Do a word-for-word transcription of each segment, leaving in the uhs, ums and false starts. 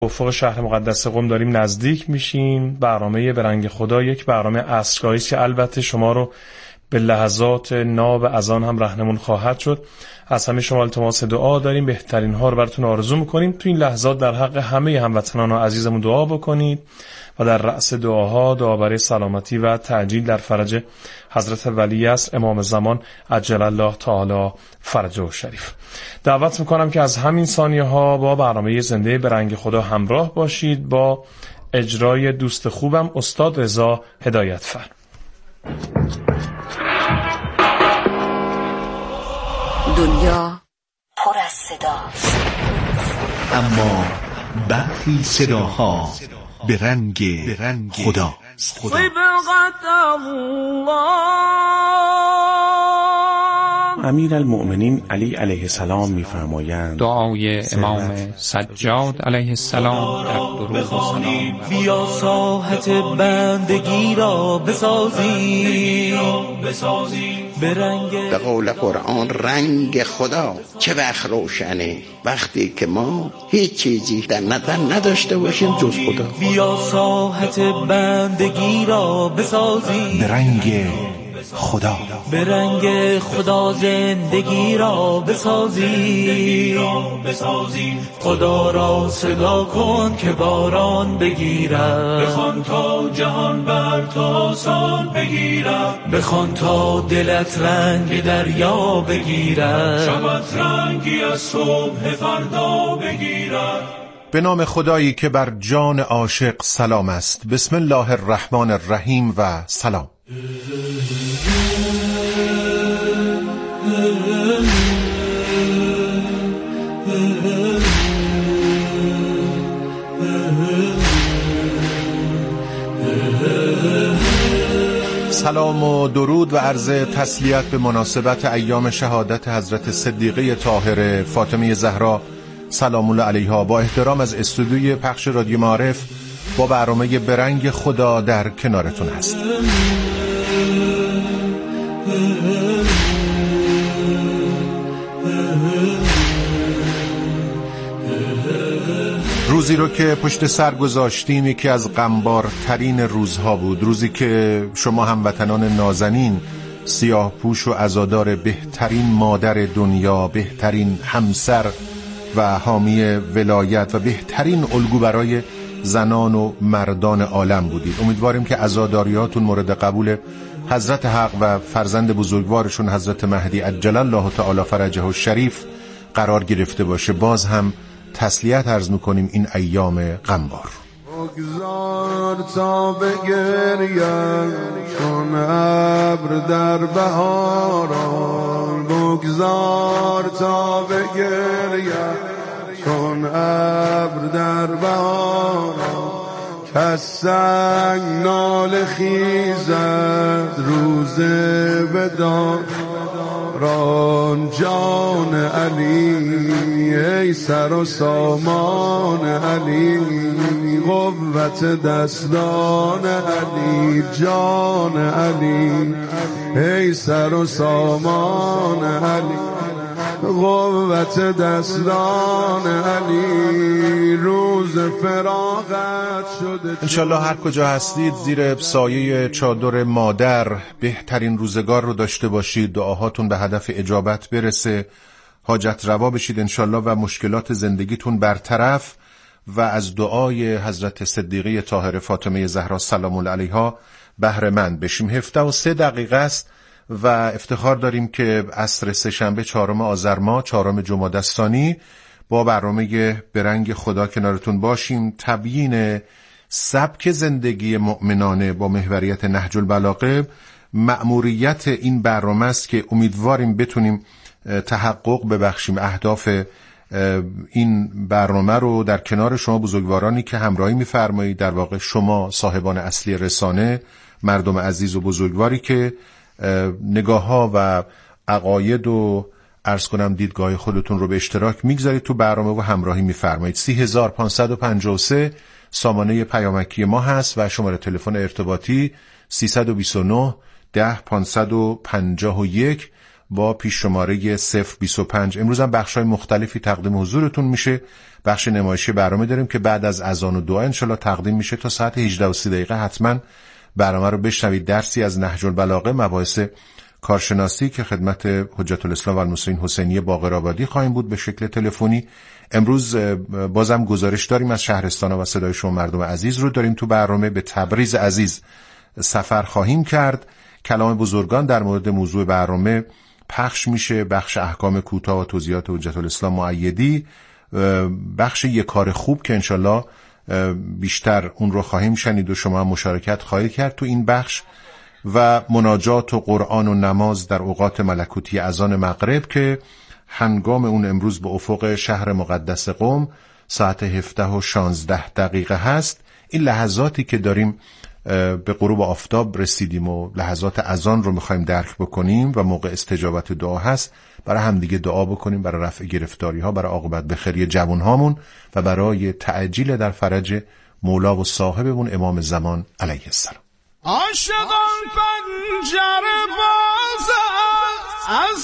افق شهر مقدس قم داریم نزدیک میشیم. برنامه به رنگ خدا یک برنامه عصرگاهی است که البته شما رو به لحظات ناب اذان هم رهنمون خواهد شد. از همه شما التماس دعا داریم، بهترین ها رو براتون آرزو میکنیم. تو این لحظات در حق همه هموطنان و عزیزمون دعا بکنید و در رأس دعاها دعا برای سلامتی و تعجیل در فرج حضرت ولی عصر امام زمان عجل الله تعالی فرجه شریف. دعوت میکنم که از همین ثانیه ها با برنامه زنده به رنگ خدا همراه باشید با اجرای دوست خوبم استاد رضا هدایتفر. دنیا پر از صداست، اما برخی صداها به رنگ خدا. صبغت الله. امیرالمؤمنین علی علیه السلام می‌فرمایند دعای امام سجاد علیه السلام در درود و سلام: بیا ساحت بندگی را بسازی به رنگ. به قول قرآن رنگ خدا چه وقت روشنه، وقتی که ما هیچ چیزی در نظر نداشته باشیم جز خدا. بیا ساحت بندگی را بسازی به رنگ خدا، به رنگ خدا زندگی را بسازی. خدا را صدا کن که باران بگیرد، بخوان تا جهان بر تو آسان بگیرد، بخوان تا دلت رنگ دریا بگیرد، شبت رنگی از صبح فردا بگیرد. به نام خدایی که بر جان عاشق سلام است. بسم الله الرحمن الرحیم و سلام. سلام و درود و عرض تسلیت به مناسبت ایام شهادت حضرت صدیقه طاهره فاطمه زهرا سلام الله علیها با احترام از استودیوی پخش رادیو معارف با برنامه به رنگ خدا در کنارتون هست. روزی رو که پشت سر گذاشتیم یکی از غمبارترین روزها بود، روزی که شما هموطنان نازنین، سیاه پوش و عزادار بهترین مادر دنیا، بهترین همسر و حامی ولایت و بهترین الگو برای زنان و مردان عالم بودید. امیدواریم که عزاداریاتون مورد قبول حضرت حق و فرزند بزرگوارشون حضرت مهدی عجل الله تعالی فرجه الشریف قرار گرفته باشه. باز هم تسلیت عرض میکنیم این ایام غمبار. بگذار تا بگریم چون ابر در بهاران، بگذار تا بگریم چون ابر در بهاران، کز سنگ ناله خیزد روز بدان ران جان علی، ای سر و سامان علی، قوت دستان علی، جان علی، ای سر و سامان علی، قوت دستان علی، روز فراغت شده. انشالله هر کجا هستید زیر سایه چادر مادر بهترین روزگار رو داشته باشید، دعاهاتون به هدف اجابت برسه، حاجت روا بشید انشالله و مشکلات زندگیتون برطرف و از دعای حضرت صدیقه طاهره فاطمه زهرا سلام الله علیها بهره مند بشیم. هفده و سه دقیقه است و افتخار داریم که عصر سه‌شنبه چهارم آذر ماه چهارم جمادی الثانی با برنامه به رنگ خدا کنارتون باشیم. تبیین سبک زندگی مؤمنانه با محوریت نهج البلاغه مأموریت این برنامه است که امیدواریم بتونیم تحقق ببخشیم اهداف این برنامه رو در کنار شما بزرگوارانی که همراهی می‌فرمایید، در واقع شما صاحبان اصلی رسانه، مردم عزیز و بزرگواری که نگاه ها و عقاید و عرض کنم دیدگاه خودتون رو به اشتراک میگذارید تو برنامه و همراهی میفرمایید. سی هزار و پانصد و پنجاه و سه سامانه پیامکی ما هست و شماره تلفن ارتباطی سیصد و بیست و نه ده پانصد و پنجاه و یک با پیش شماره صفر بیست و پنج. امروز هم بخش‌های مختلفی تقدیم حضورتون میشه. بخش نمایشی برنامه داریم که بعد از اذان و دعا انشالله تقدیم میشه. تا ساعت هجده و سی دقیقه حتما برنامه رو بشنوید. درسی از نهج البلاغه، مباحث کارشناسی که خدمت حجت الاسلام و المسلمین حسینی باقرآبادی خواهیم بود به شکل تلفنی. امروز بازم گزارش داریم از شهرستان و صدای شما مردم عزیز رو داریم تو برنامه. به تبریز عزیز سفر خواهیم کرد. کلام بزرگان در مورد موضوع برنامه پخش میشه. بخش احکام کوتاه و توضیحات حجت الاسلام مؤیدی، بخش یک کار خوب که انشالله بیشتر اون رو خواهیم شنید و شما هم مشارکت خواهید کرد تو این بخش، و مناجات و قرآن و نماز در اوقات ملکوتی اذان مغرب که هنگام اون امروز به افق شهر مقدس قم ساعت هفده و شانزده دقیقه هست. این لحظاتی که داریم به غروب آفتاب رسیدیم و لحظات اذان رو میخوایم درک بکنیم و موقع استجابت دعا هست. برای همدیگه دعا بکنیم، برای رفع گرفتاری ها، برای عاقبت بخیری جوان هامون و برای تعجیل در فرج مولا و صاحبمون امام زمان علیه السلام. عاشقان پنجره باز از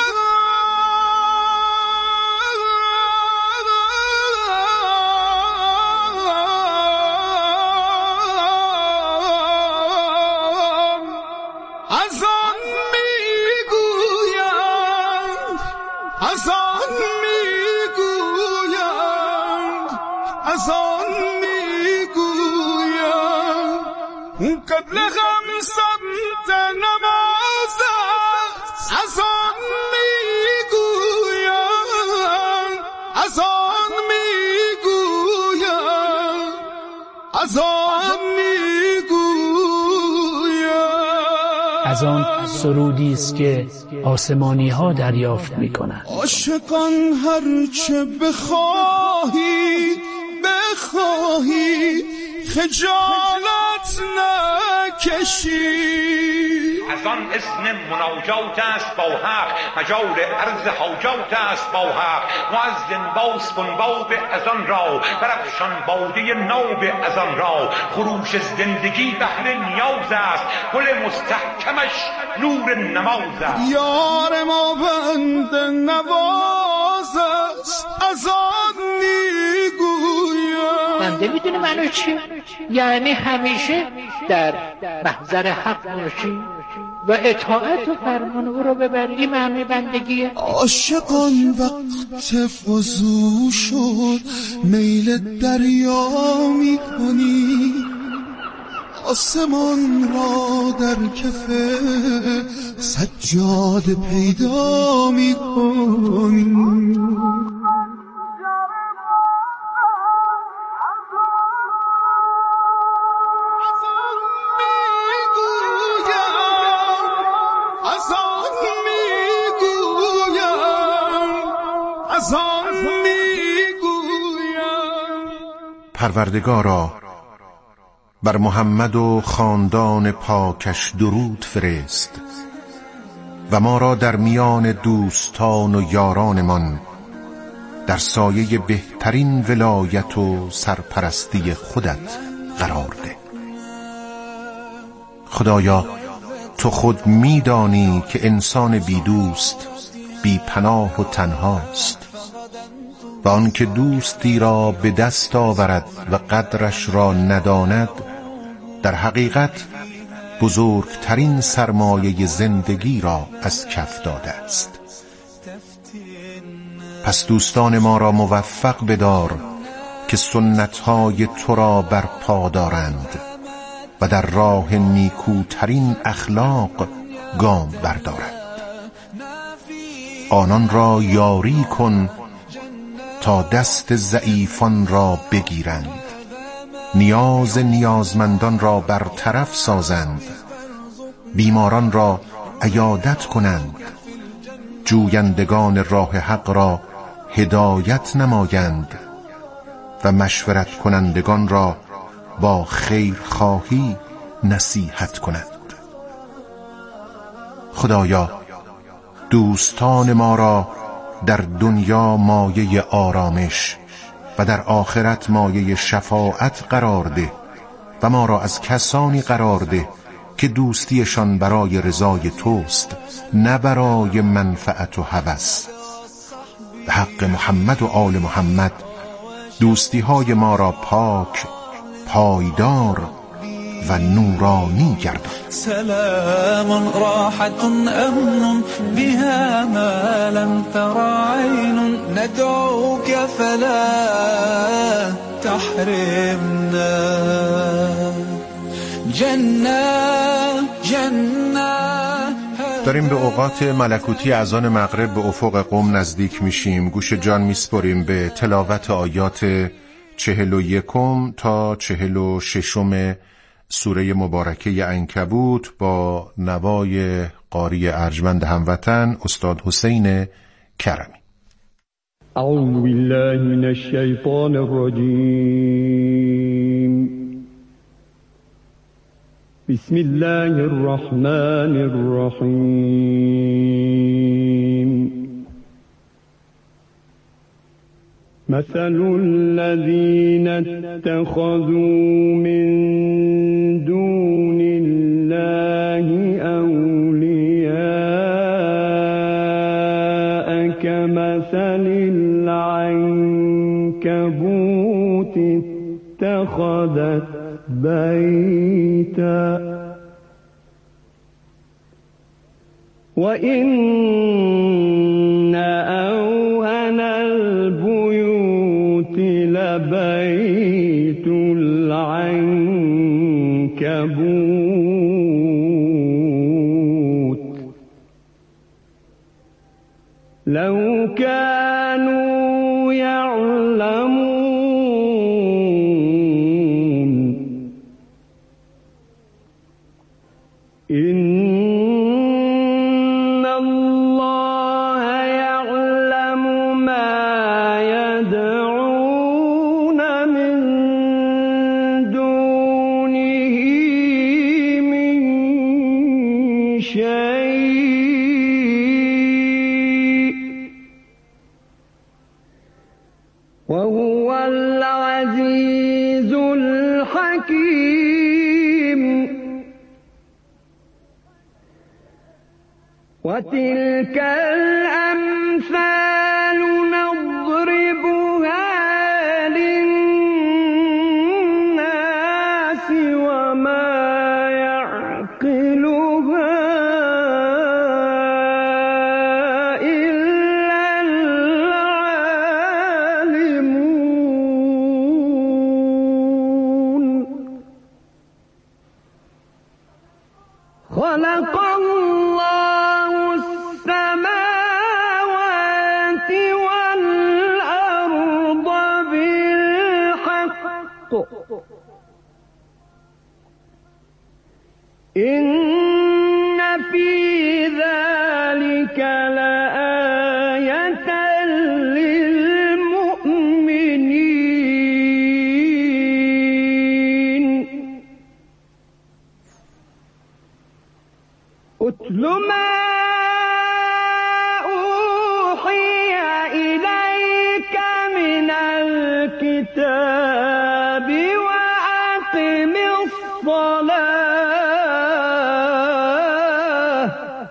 از آن میگویند، از آن میگویند، از آن میگویند قبل خمسة نماز از آن میگویند، از آن میگویند، از آن میگویند. از آن سرودی است که آسمانی ها دریافت میکنند. عاشقان هرچه بخواهید بخواهید خجالت نکشید. از آن اسم مناجات است با حق، مجال عرض حاجات است با حق. مؤذن باز کن باب از آن را، برافشان باده ناب از آن را. خروش زندگی بهر نیاز است، گل مستحکمش نور نماز است. یار ما بند نواز است، از آن میگویم. بنده میدونه منو چی؟ یعنی همیشه در محضر حق باشی و اطاعت و فرمان او رو ببری. معنی بندگیه. عاشقان وقت وضو شد میل دریا میکنی، آسمان را در کف سجاده پیدا میکنی. پروردگارا بر محمد و خاندان پاکش درود فرست و ما را در میان دوستان و یارانمان در سایه بهترین ولایت و سرپرستی خودت قرار ده. خدایا تو خود میدانی که انسان بی دوست بی پناه و تنهاست و آن که دوستی را به دست آورد و قدرش را نداند در حقیقت بزرگترین سرمایه زندگی را از کف داده است. پس دوستان ما را موفق بدار که سنتهای تو را برپا دارند و در راه نیکوترین اخلاق گام بردارند. آنان را یاری کن تا دست ضعیفان را بگیرند، نیاز نیازمندان را برطرف سازند، بیماران را عیادت کنند، جویندگان راه حق را هدایت نمایند و مشورت کنندگان را با خیرخواهی نصیحت کنند. خدایا دوستان ما را در دنیا مایه آرامش و در آخرت مایه شفاعت قرار ده و ما را از کسانی قرار ده که دوستیشان برای رضای توست نه برای منفعت و هوس. به حق محمد و آل محمد دوستی های ما را پاک، پایدار و نورانی گردان. سلام راحة أمن بها ما لم تر عين ندعوك فلا تحرمنا جنة جنة. داریم به اوقات ملکوتی اذان مغرب به افق قم نزدیک میشیم. گوش جان میسپریم به تلاوت آیات چهل و یکم تا چهل و ششم سوره مبارکه عنکبوت با نوای قاری ارجمند هموطن استاد حسین کرمی. اعوذ بالله من الشیطان الرجیم. بسم الله الرحمن الرحیم. مثل الذين اتخذوا من دون الله أولياء كمثل العنكبوت اتخذت بيتا وإن أوهن البيوت لبيت العنكبوت لو كانوا يعلمون إن الله يعلم ما يدعون من دونه من شيء وهو العزيز الحكيم. وتلك الأمثال نضربها للناس وما يعقلها إلا العالمون. خلق الله السماوات والأرض بالحق إن في ذلك لآية للمؤمنين. أتل ما الكتاب وأقم الصلاة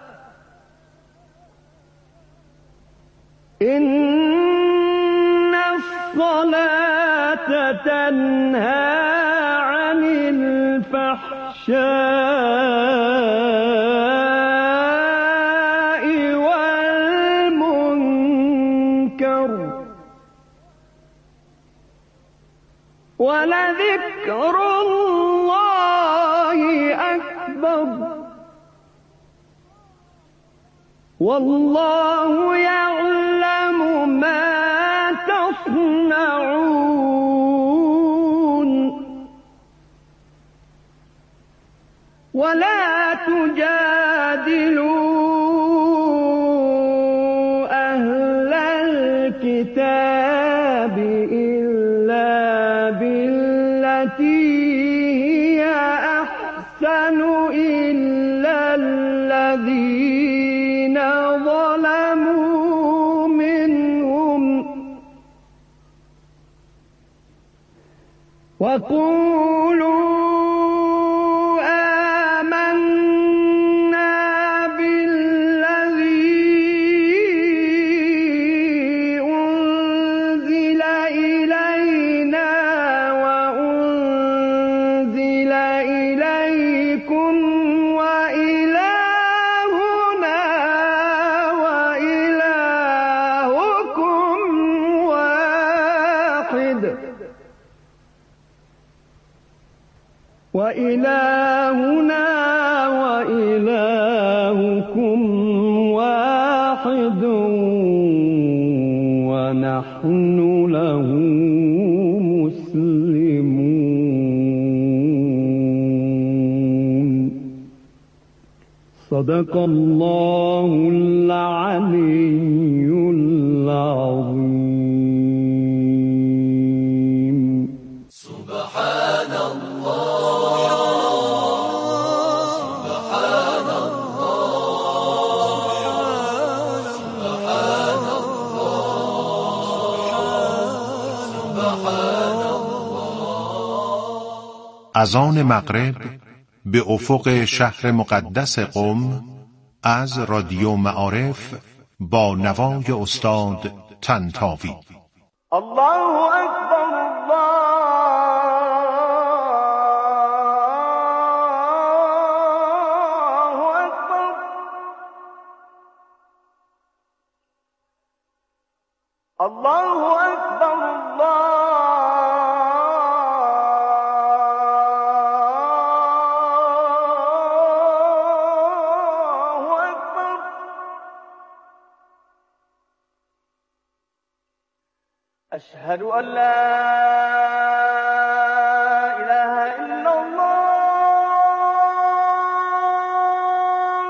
إن الصلاة تنهى عن الفحشاء والمنكر ولذكر الله أكبر والله يعلم ما تصنعون. ولا تجادلوا أهل الكتاب إلا بالتي هي أحسن إلا الذين ظلموا منهم وقولوا آمنا وإلهنا وإلهكم واحد ونحن له مسلمون. صدق الله العلي العظيم. سبحان الله سبحان الله سبحان الله سبحان الله. اذان مغرب به افق شهر مقدس قم از رادیو معارف با نوای استاد طنطاوی. الله اکبر الله اکبر. الله اکبر أشهد أن لا إله إلا الله.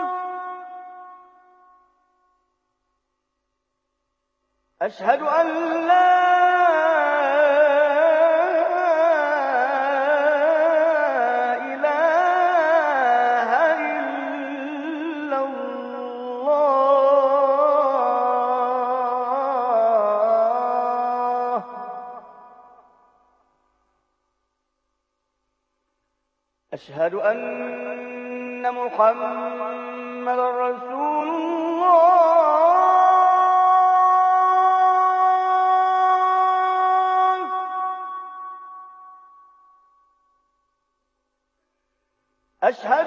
أشهد أن لا إله إلا الله. أشهد أن محمد رسول الله. أشهد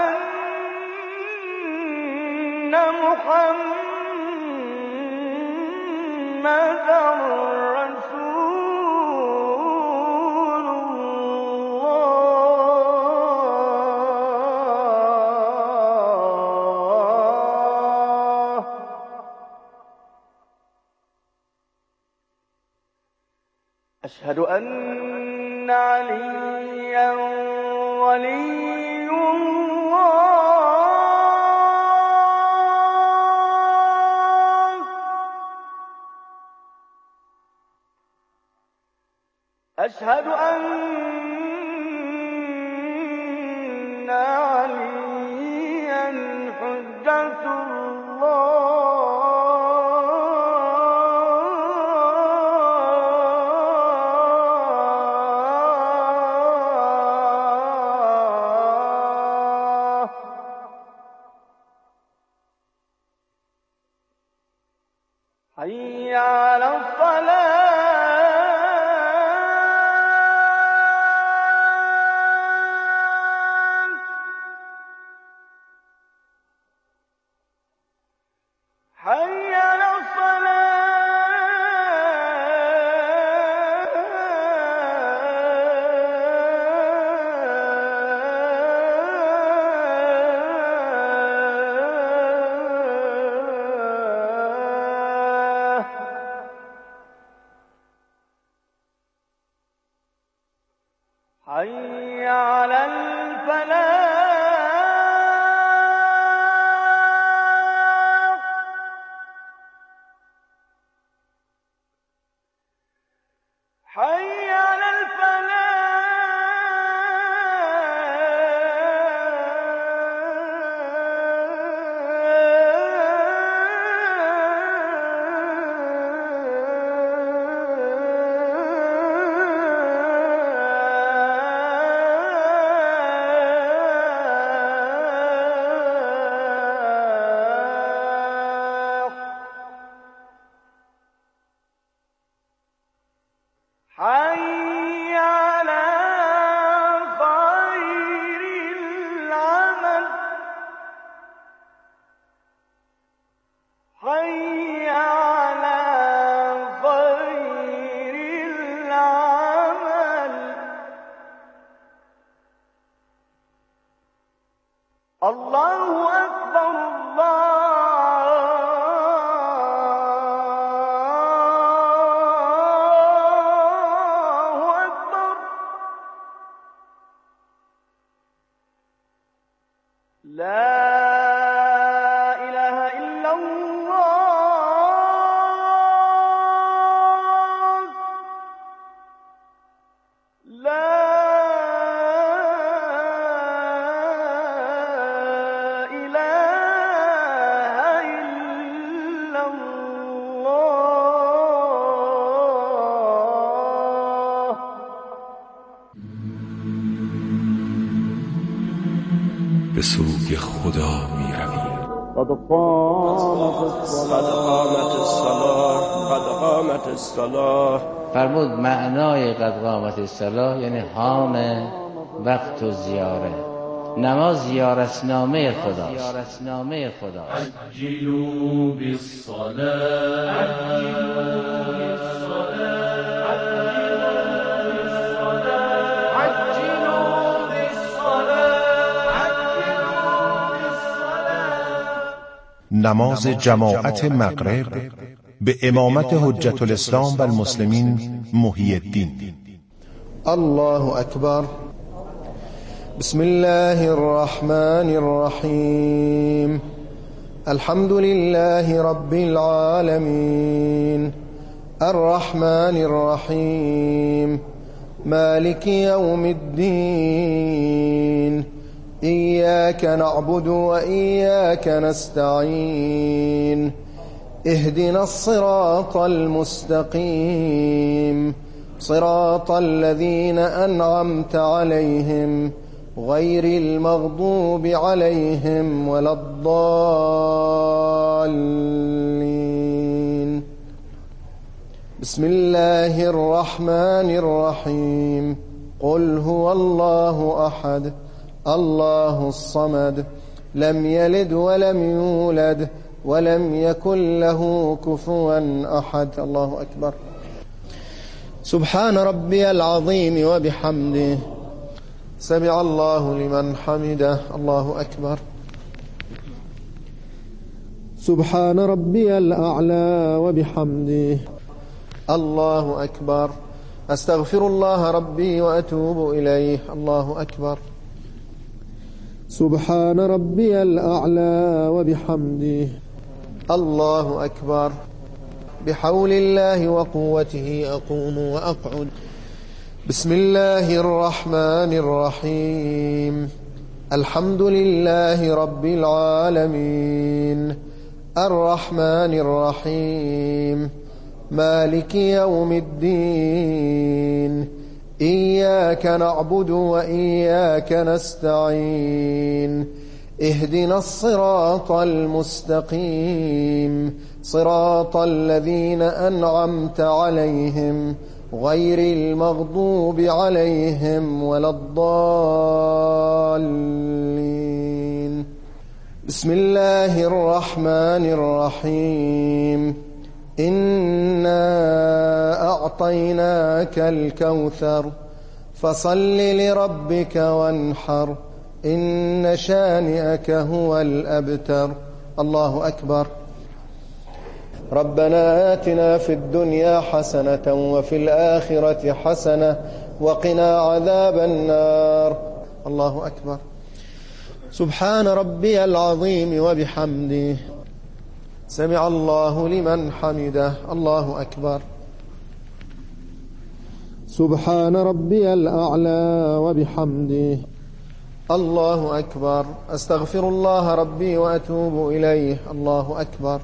أن محمد رسول الله. أشهد أن عليا ولي الله. أشهد أن عليا حجة الله. حي على الصلاة. حي على الصلاة. حي على الفلاح. حي على الفلاح. الله أكبر الله أكبر لا إله إلا الله لا به سوی خدا می رویم. قد قامت الصلاة قد قامت الصلاة. فرمود معنای قد قامت الصلاة یعنی حان وقت و زیاره. نماز زیارتنامه خداست. زیارتنامه خداست. عجلوا بالصلاة نماز جماعت مغرب به امامت حجت الاسلام و المسلمین محی الدین. الله اکبر. بسم الله الرحمن الرحیم. الحمد لله رب العالمین الرحمن الرحیم مالک یوم الدین إياك نعبد وإياك نستعين اهدنا الصراط المستقيم صراط الذين أنعمت عليهم غير المغضوب عليهم ولا الضالين. بسم الله الرحمن الرحيم. قل هو الله أحد الله الصمد لم يلد ولم يولد ولم يكن له كفوا أحد. الله أكبر. سبحان ربي العظيم وبحمده سمع الله لمن حمده. الله أكبر. سبحان ربي الأعلى وبحمده. الله أكبر. أستغفر الله ربي وأتوب إليه. الله أكبر. سبحان ربي الأعلى وبحمده. الله أكبر. بحول الله وقوته أقوم وأقعد. بسم الله الرحمن الرحيم. الحمد لله رب العالمين الرحمن الرحيم مالك يوم الدين إياك نعبد وإياك نستعين اهدنا الصراط المستقيم صراط الذين أنعمت عليهم غير المغضوب عليهم ولا الضالين. بسم الله الرحمن الرحيم. إنا أعطيناك الكوثر فصل لربك وانحر إن شانئك هو الأبتر. الله أكبر. ربنا آتنا في الدنيا حسنة وفي الآخرة حسنة وقنا عذاب النار. الله أكبر. سبحان ربي العظيم وبحمده سمع الله لمن حمده. الله أكبر. سبحان ربي الأعلى وبحمده. الله أكبر. أستغفر الله ربي وأتوب إليه. الله أكبر.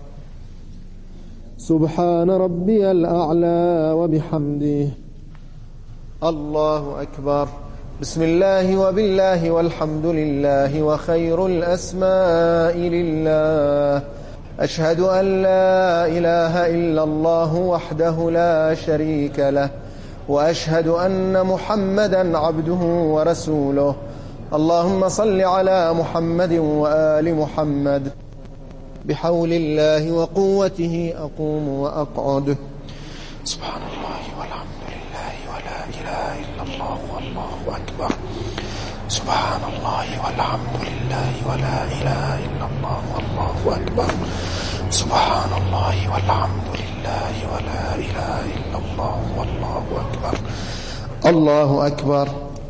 سبحان ربي الأعلى وبحمده. الله أكبر. بسم الله وبالله والحمد لله وخير الأسماء لله. أشهد أن لا إله إلا الله وحده لا شريك له وأشهد أن محمدا عبده ورسوله. اللهم صل على محمد وآل محمد. بحول الله وقوته أقوم وأقعد. سبحان الله والحمد لله ولا إله إلا الله والله أكبر. سبحان الله والحمد لله ولا اله الا الله والله اکبر. سبحان الله والحمد لله ولا اله الا الله والله اکبر. الله اکبر.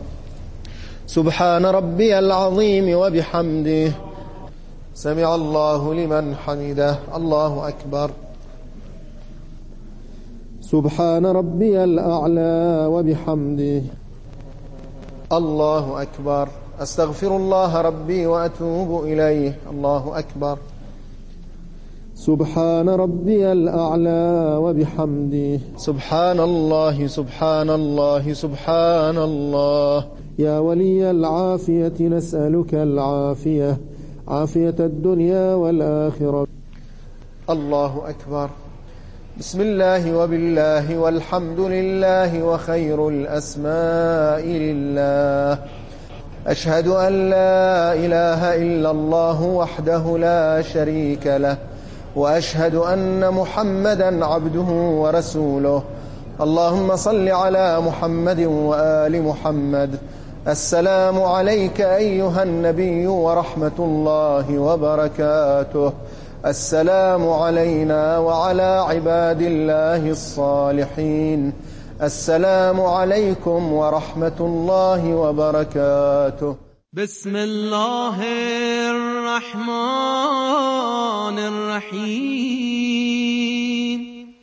سبحان ربي العظيم وبحمده سمع الله لمن حمده. الله أكبر. سبحان ربي الأعلى وبحمده. الله أكبر. أستغفر الله ربي وأتوب إليه. الله أكبر. سبحان ربي الأعلى وبحمده. سبحان الله سبحان الله سبحان الله. يا ولي العافية نسألك العافية، عافية الدنيا والآخرة. الله أكبر. بسم الله وبالله والحمد لله وخير الأسماء لله. أشهد أن لا إله إلا الله وحده لا شريك له، وأشهد أن محمدا عبده ورسوله. اللهم صل على محمد وآل محمد. السلام عليك أيها النبي ورحمة الله وبركاته. السلام علينا وعلى عباد الله الصالحين. السلام عليكم ورحمة الله وبركاته. بسم الله الرحمن الرحيم.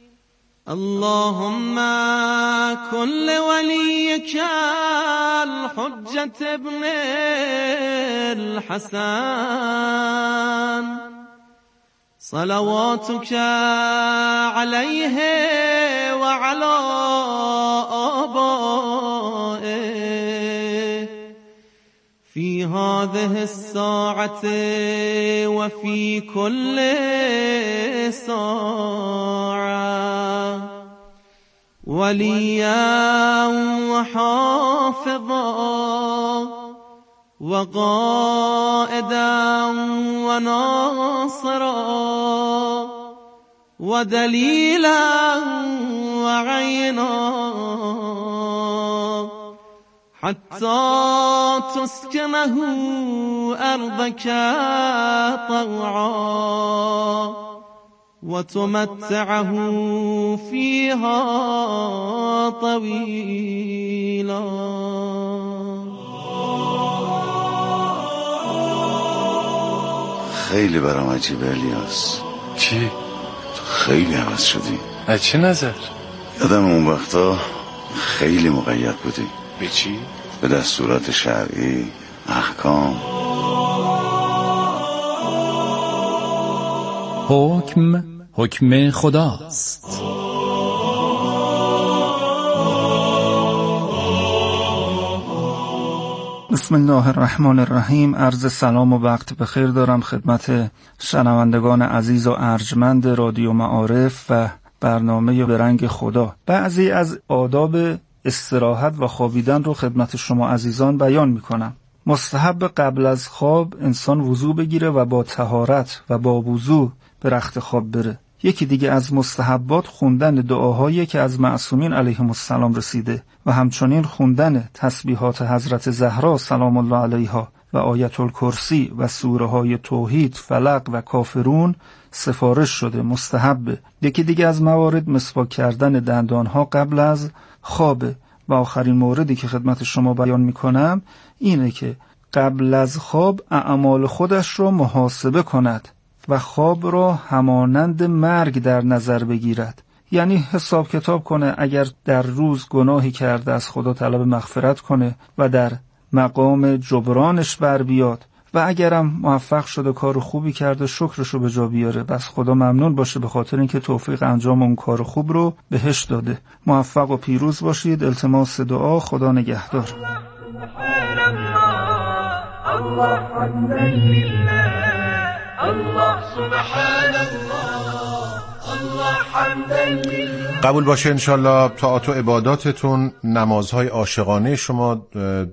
اللهم كن لوليك الحجة ابن الحسن صلواتك عليه وعلى آبائه في هذه الساعة وفي كل ساعة، وليا وحافظا وقائدا وناصرا ودليلا وعينا، حتى تسكنه أرضك طوعا وتمتعه فيها طويلا. خیلی برام عجیبه الیاس. چی؟ تو خیلی عوض شدی. از چه نظر؟ یادم اون وقتا خیلی مقید بودی. به چی؟ به دستورات شرعی، احکام. حکم حکم خداست. بسم الله الرحمن الرحیم. عرض سلام و وقت بخیر دارم خدمت شنوندگان عزیز و ارجمند رادیو معارف و برنامه به رنگ خدا. بعضی از آداب استراحت و خوابیدن رو خدمت شما عزیزان بیان میکنم. مستحب قبل از خواب انسان وضو بگیره و با طهارت و با وضو به رخت خواب بره. یکی دیگه از مستحبات خوندن دعاهایی که از معصومین علیهم السلام رسیده و همچنین خوندن تسبیحات حضرت زهرا سلام الله علیها و آیت الکرسی و سوره های توحید، فلق و کافرون سفارش شده، مستحبه. یکی دیگه از موارد مسواک کردن دندان ها قبل از خوابه. و آخرین موردی که خدمت شما بیان میکنم اینه که قبل از خواب اعمال خودش رو محاسبه کند و خواب را همانند مرگ در نظر بگیرد. یعنی حساب کتاب کنه، اگر در روز گناهی کرده از خدا طلب مغفرت کنه و در مقام جبرانش بر بیاد و اگرم موفق شده کار خوبی کرده شکرشو به جا بیاره، بس خدا ممنون باشه به خاطر اینکه توفیق انجام اون کار خوب رو بهش داده. موفق و پیروز باشید. التماس دعا. خدا نگهدار. الله حمدا لله، الله سبحان الله، الله حمدا لله. قبول باشه انشالله طاعات و عباداتتون، نمازهای عاشقانه شما